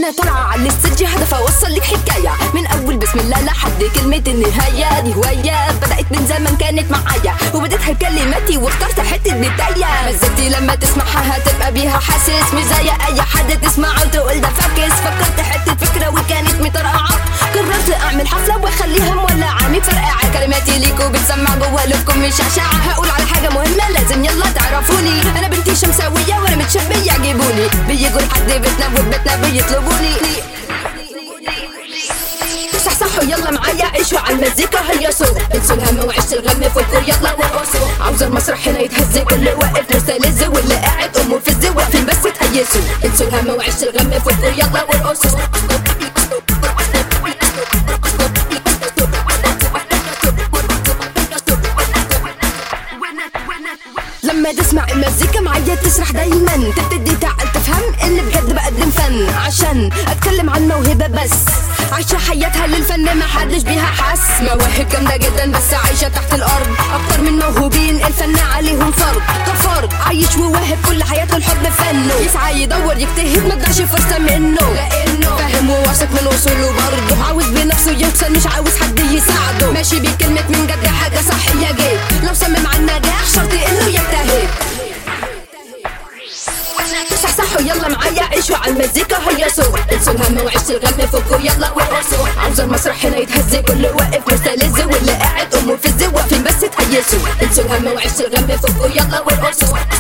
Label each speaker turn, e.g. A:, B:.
A: وانا طالعه على الاستدج هدف اوصل لك حكايه من اول بسم الله لحد كلمه النهايه. دي هوايه بدات من زمان كانت معايا وبديتها بكلماتي واخترت حته بدايه. مزتي لما تسمعها هتبقى بيها حاسس مش زي اي حد تسمعه وتقول ده فاكس. فكرت حته فكره وكانت مترقعه قررت اعمل حفله واخليها مولعه مفرقعه. كلماتي ليكوا بتسمع جوا قلوبكم مش اشاعه. هقول على حاجه مهمه لازم يلا تعرفوني انا بنتي شمساويه وانا متشبيه يعجبوني بيجوا لحد بيتنا وبيتنا بيطلبوني. صحصحوا يلا معايا عيشوا على المزيكا هيصوا انسوا الهم وعيشوا الغم فوقوا يلا وارقصوا. عاوز المسرح هنا يتهز كل واقف مستلذ واللي قاعد امه في الزي واقفين بس تهيسوا. انسوا الهم وعيشوا الغم فوقوا يلا وارقصوا. لما تسمع المزيكا معايا تسرح دايما تبتدي تعال تفهم اللي بجد بقدم فن عشان اتكلم عن موهبة بس عايشة حياتها للفن ما حدش بيها حس. مواهب جامدة جدا بس عايشة تحت الارض اكتر من موهوبين الفن عليهم فرض كفرد عايش وواهب كل حياته الحب فنه يسعى يدور يجتهد ما تضيعش فرصة منه لانه فاهم وواثق من وصوله برضه عاوز بنفسه يوصل مش عاوز حد يساعده ماشي بكلمة من جد حاجة صحية جيت لو صمم على النجاح شرط انه يجتهد. صحصحوا يلا معايا عيشوا على المزيكا هيصوا انسوا الهم وعيشوا الغم فوقوا يلا وارقصوا. عاوز المسرح هنا يتهز كل واقف مستلذ واللي قاعد امه في الزي واقفين بس تهيسوا. انسوا الهم وعيشوا الغم فوقوا يلا وارقصوا.